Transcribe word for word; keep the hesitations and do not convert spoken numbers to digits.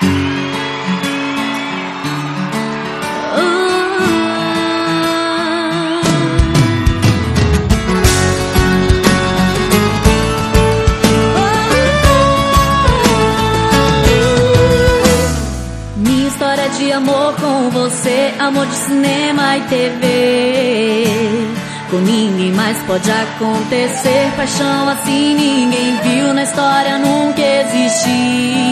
História de amor com você, amor de cinema e T V. Com ninguém mais pode acontecer, paixão assim ninguém viu, na história nunca existiu.